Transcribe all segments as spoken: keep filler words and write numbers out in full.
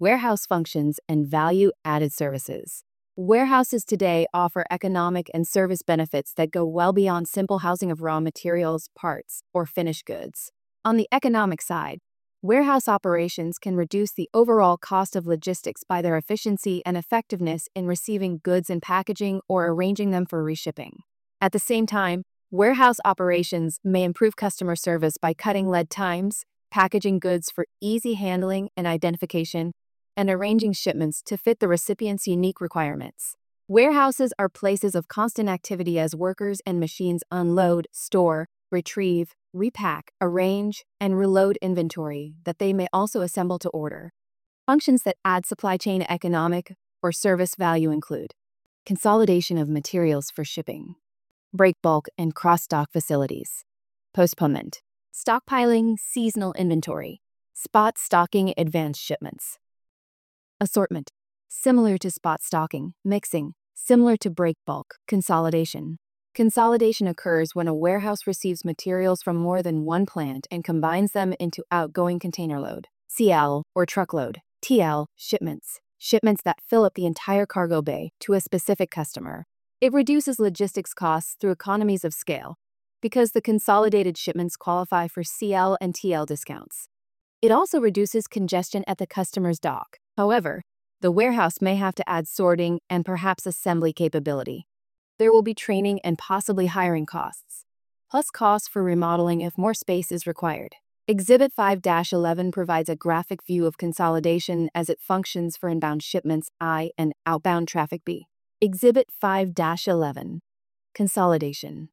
Warehouse functions and value-added services. Warehouses today offer economic and service benefits that go well beyond simple housing of raw materials, parts, or finished goods. On the economic side, warehouse operations can reduce the overall cost of logistics by their efficiency and effectiveness in receiving goods and packaging or arranging them for reshipping. At the same time, warehouse operations may improve customer service by cutting lead times, packaging goods for easy handling and identification, and arranging shipments to fit the recipient's unique requirements. Warehouses are places of constant activity as workers and machines unload, store, retrieve, repack, arrange, and reload inventory that they may also assemble to order. Functions that add supply chain economic or service value include consolidation of materials for shipping, break bulk and cross-dock facilities, postponement, stockpiling seasonal inventory, spot stocking advanced shipments. Assortment, similar to spot stocking, mixing, similar to break bulk, consolidation. Consolidation occurs when a warehouse receives materials from more than one plant and combines them into outgoing container load, C L, or truckload, T L, shipments, shipments that fill up the entire cargo bay to a specific customer. It reduces logistics costs through economies of scale because the consolidated shipments qualify for C L and T L discounts. It also reduces congestion at the customer's dock. However, the warehouse may have to add sorting and perhaps assembly capability. There will be training and possibly hiring costs, plus costs for remodeling if more space is required. Exhibit five dash eleven provides a graphic view of consolidation as it functions for inbound shipments I and outbound traffic B. Exhibit five dash eleven. Consolidation.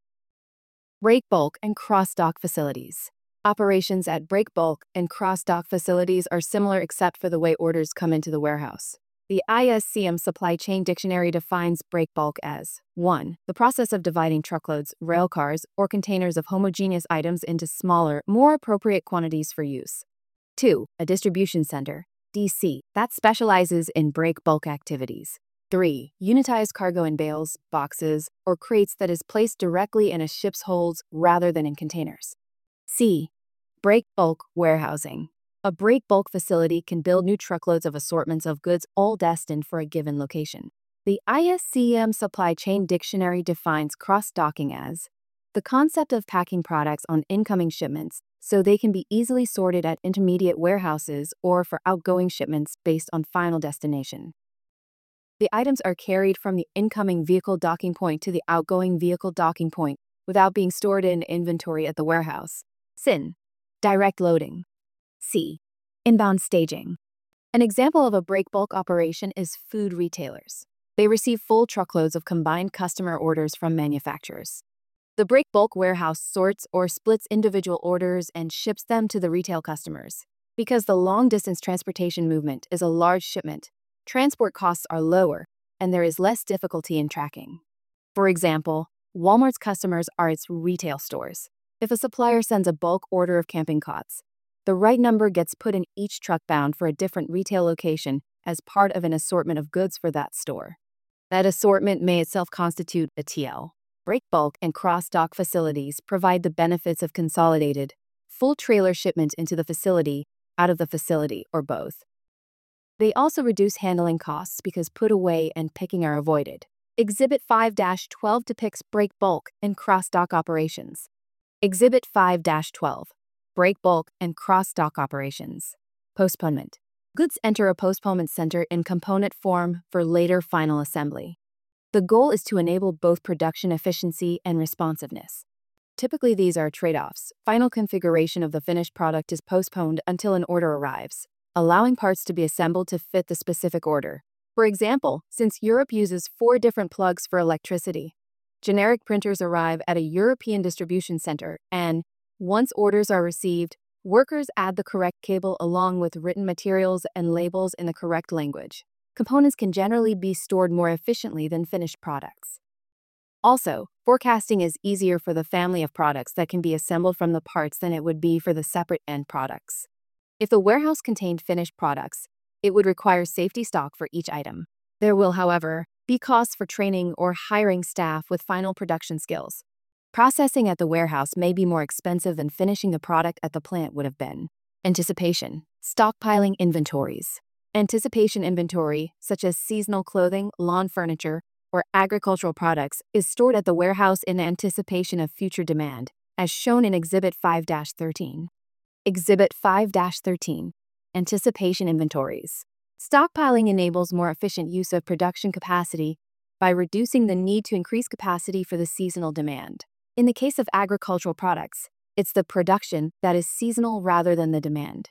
Break bulk and cross-dock facilities. Operations at break bulk and cross-dock facilities are similar except for the way orders come into the warehouse. The I S C M Supply Chain Dictionary defines break bulk as one. The process of dividing truckloads, rail cars, or containers of homogeneous items into smaller, more appropriate quantities for use. two. A distribution center, D C, that specializes in break bulk activities. three. Unitized cargo in bales, boxes, or crates that is placed directly in a ship's holds rather than in containers. C. Break bulk warehousing. A break bulk facility can build new truckloads of assortments of goods all destined for a given location. The I S C M Supply Chain Dictionary defines cross-docking as the concept of packing products on incoming shipments so they can be easily sorted at intermediate warehouses or for outgoing shipments based on final destination. The items are carried from the incoming vehicle docking point to the outgoing vehicle docking point without being stored in inventory at the warehouse. S I N. Direct loading. C. Inbound staging. An example of a break bulk operation is food retailers. They receive full truckloads of combined customer orders from manufacturers. The break bulk warehouse sorts or splits individual orders and ships them to the retail customers. Because the long-distance transportation movement is a large shipment, transport costs are lower and there is less difficulty in tracking. For example, Walmart's customers are its retail stores. If a supplier sends a bulk order of camping cots, the right number gets put in each truck bound for a different retail location as part of an assortment of goods for that store. That assortment may itself constitute a T L. Break bulk and cross-dock facilities provide the benefits of consolidated, full trailer shipment into the facility, out of the facility, or both. They also reduce handling costs because put away and picking are avoided. Exhibit five dash twelve depicts break bulk and cross-dock operations. Exhibit five dash twelve. Break bulk and cross-dock operations. Postponement. Goods enter a postponement center in component form for later final assembly. The goal is to enable both production efficiency and responsiveness. Typically, these are trade-offs. Final configuration of the finished product is postponed until an order arrives, allowing parts to be assembled to fit the specific order. For example, since Europe uses four different plugs for electricity, generic printers arrive at a European distribution center and, once orders are received, workers add the correct cable along with written materials and labels in the correct language. Components can generally be stored more efficiently than finished products. Also, forecasting is easier for the family of products that can be assembled from the parts than it would be for the separate end products. If the warehouse contained finished products, it would require safety stock for each item. There will, however, be costs for training or hiring staff with final production skills. Processing at the warehouse may be more expensive than finishing the product at the plant would have been. Anticipation. Stockpiling inventories. Anticipation inventory, such as seasonal clothing, lawn furniture, or agricultural products, is stored at the warehouse in anticipation of future demand, as shown in Exhibit five dash thirteen. Exhibit five dash thirteen. Anticipation inventories. Stockpiling enables more efficient use of production capacity by reducing the need to increase capacity for the seasonal demand. In the case of agricultural products, it's the production that is seasonal rather than the demand.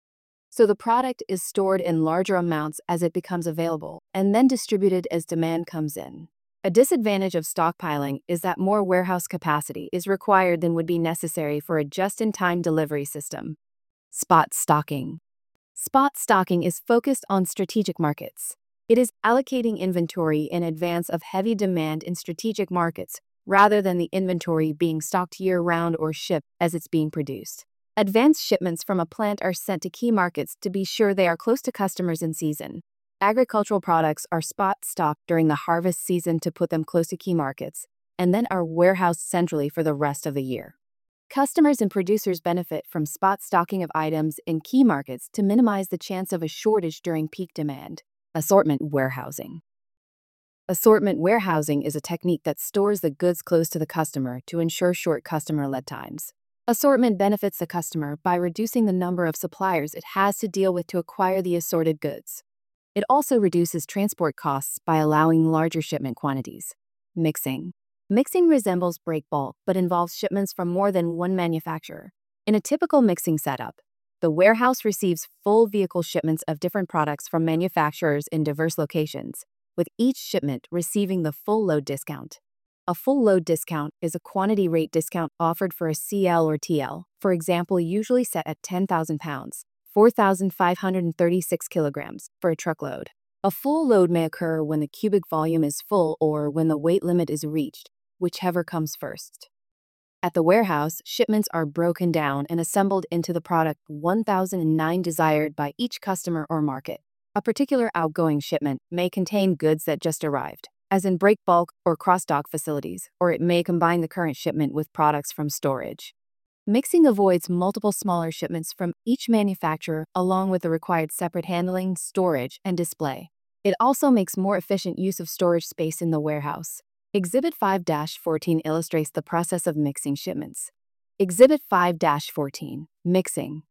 So the product is stored in larger amounts as it becomes available and then distributed as demand comes in. A disadvantage of stockpiling is that more warehouse capacity is required than would be necessary for a just-in-time delivery system. Spot stocking. Spot stocking is focused on strategic markets. It is allocating inventory in advance of heavy demand in strategic markets rather than the inventory being stocked year-round or shipped as it's being produced. Advanced shipments from a plant are sent to key markets to be sure they are close to customers in season. Agricultural products are spot stocked during the harvest season to put them close to key markets, and then are warehoused centrally for the rest of the year. Customers and producers benefit from spot stocking of items in key markets to minimize the chance of a shortage during peak demand. Assortment warehousing. Assortment warehousing is a technique that stores the goods close to the customer to ensure short customer lead times. Assortment benefits the customer by reducing the number of suppliers it has to deal with to acquire the assorted goods. It also reduces transport costs by allowing larger shipment quantities. Mixing. Mixing resembles break bulk but involves shipments from more than one manufacturer. In a typical mixing setup, the warehouse receives full vehicle shipments of different products from manufacturers in diverse locations, with each shipment receiving the full load discount. A full load discount is a quantity rate discount offered for a C L or T L, for example, usually set at ten thousand pounds, four thousand five hundred thirty-six kilograms, for a truckload. A full load may occur when the cubic volume is full or when the weight limit is reached, whichever comes first. At the warehouse, shipments are broken down and assembled into the product one thousand nine desired by each customer or market. A particular outgoing shipment may contain goods that just arrived, as in break bulk or cross-dock facilities, or it may combine the current shipment with products from storage. Mixing avoids multiple smaller shipments from each manufacturer along with the required separate handling, storage, and display. It also makes more efficient use of storage space in the warehouse. Exhibit five dash fourteen illustrates the process of mixing shipments. Exhibit five dash fourteen. Mixing.